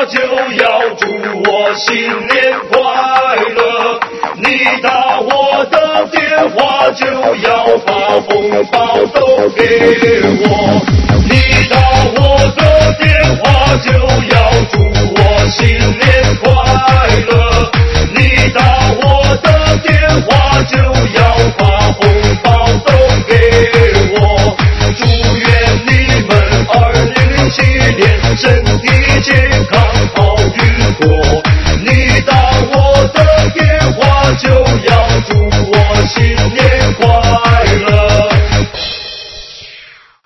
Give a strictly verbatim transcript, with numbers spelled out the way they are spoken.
就要祝我新年快乐。你打我的电话就要把红包都给我。